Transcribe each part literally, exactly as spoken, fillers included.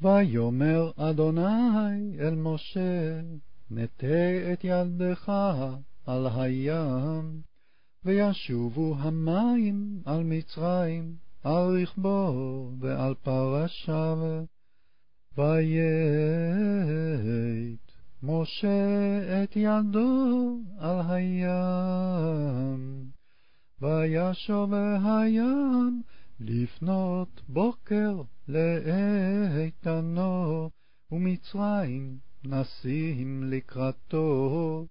ויאמר אדוני אל משה, נטה את ידך על הים, וישובו המים על מצרים, על רכבו ועל פרשיו. ויית משה את ידו על הים, וישוב הים לפנות בוקר לאיתנו, ומצרים נסים לקראתו.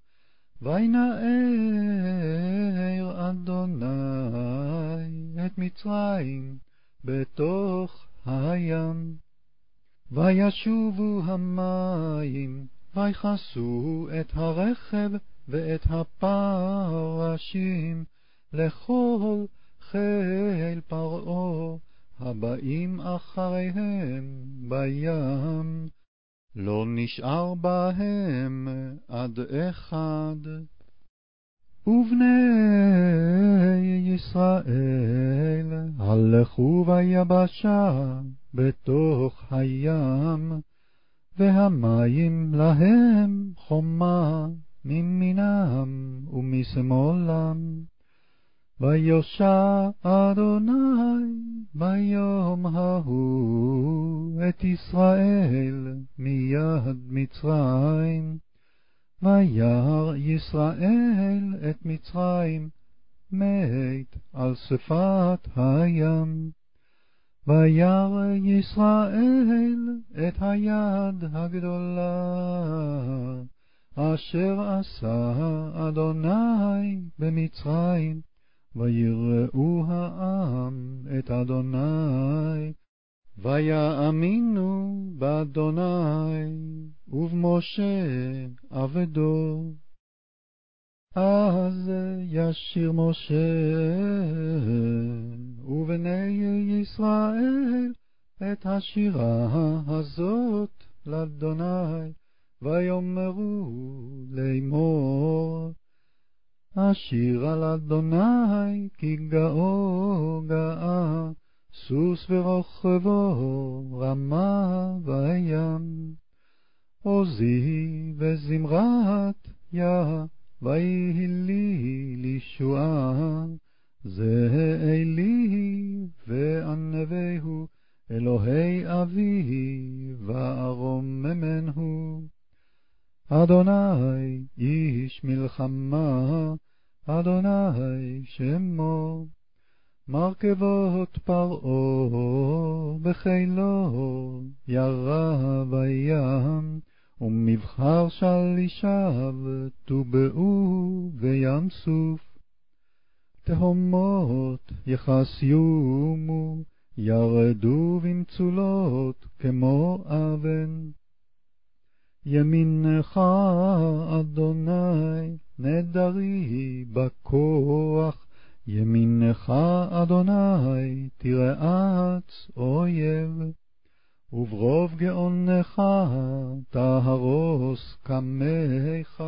וינער אדוני את מצרים בתוך הים. וישובו המים, ויכסו את הרכב ואת הפרשים, לכל חיל פרעה הבאים אחריהם בים, לא נשאר בהם עד אחד. ובני ישראל הלכו ביבשה בתוך הים, והמים להם חומה מימינם ומשמאלם. ויושע אדוני ביום ההוא את ישראל מיד מצרים, וירא ישראל את מצרים מת על שפת הים. וירא ישראל את היד הגדולה אשר עשה אדוני במצרים, ויראו העם את אדוני, ויאמינו באדוני ובמשה עבדו. אז ישיר משה ובני ישראל את השירה הזאת לאדוני, ויאמרו לאמור, אשירה לאדוני כי גאו גאה, סוס ורוכבו רמה בים. עוזי וזמרת יה, ויהי לי לישועה, זה אלי וענווהו, אלוהי אבי וארוממנו. אדוני איש מלחמה, אדוני שמו, מרכבות פרעה בחילו ירה בים, ומבחר שלישיו טובעו בים סוף. תהומות יחסיומו, ירדו במצולות כמו אבן. ימינך אדוני נדרי בכוח, ימינך אדוני תרעץ אויב. וברוב גאונך תהרוס קמיך,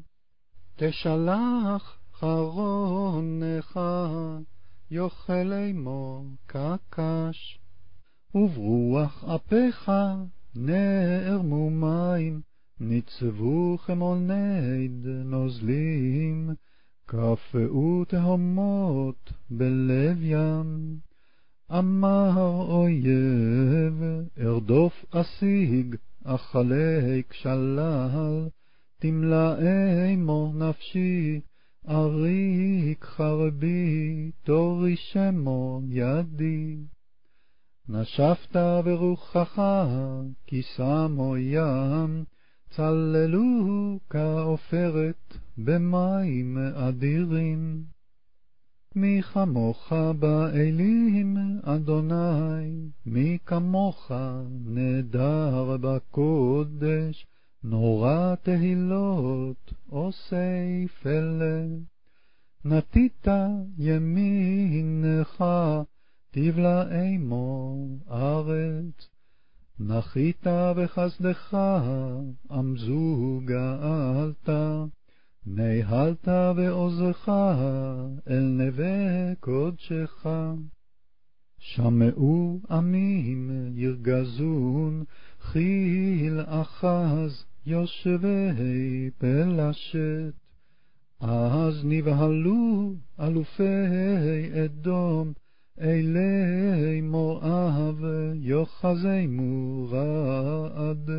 תשלח חרונך יאכל עמו כקש. וברוח אפיך נערמו מים, ניצבו כמו נד נוזלים, קפאו תהומות בלב ים. אמר אויב ארדוף אשיג, אחלק שלל, תמלא עמו נפשי, אריק חרבי, תורישמו ידי. נשפת ברוחך כי שמו ים, צללו כעופרת במים אדירים. מי כמוך באלים אדוני, מי כמוך נדר בקודש, נורא תהילות עושי פלא. נטית ימינך תבלע עמו ארץ, נחית בחסדך עמזו גאלת, נהלת בעוזך אל נווה קודשך. שמעו עמים ירגזון, חיל אחז יושבי פלשת. אז נבהלו אלופי אדום, אלי מואב יוחזימו רעד.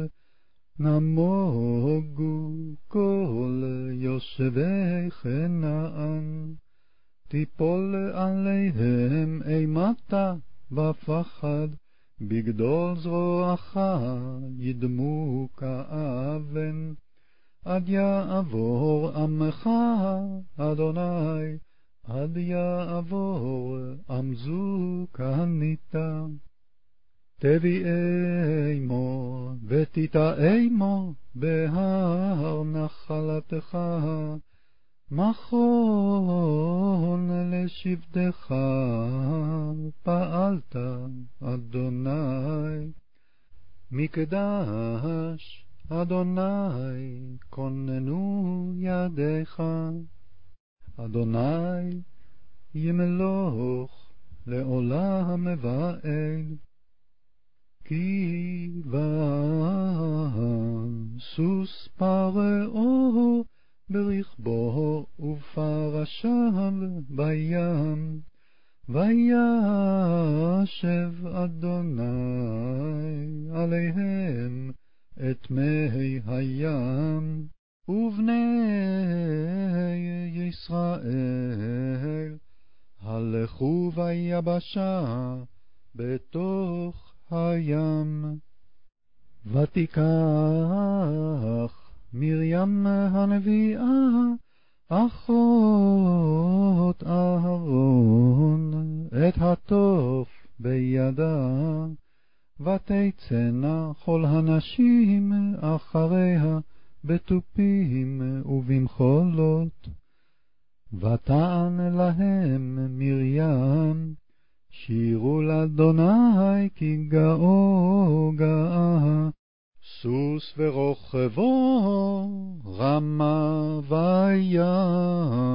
נמוגו כל יושבי כנען, תיפול עליהם אימתה ופחד, בגדול זרועך ידמו כאבן. עד יעבור עמך אדוני, עד יעבור עמזו כהניתה. תביא אמו ותיטע אמו בהר נחלתך, מכון לשבטך פעלת אדוני. מקדש אדוני כוננו ידיך, אדוני ימלוך לעולם ועד. כי סוס פרעה ברכבו ופרשיו בים, וישב אדוני עליהם את מי הים, ובני ישראל הלכו ביבשה בתוך הים. ותיקח מרים הנביאה אחות אהרון את התוף בידה, ותצאנה כל הנשים אחריה בתופים ובמחולות. ותען להם מרים, שירו לאדוני כי גאו גאה, סוס ורוכבו רמה וים.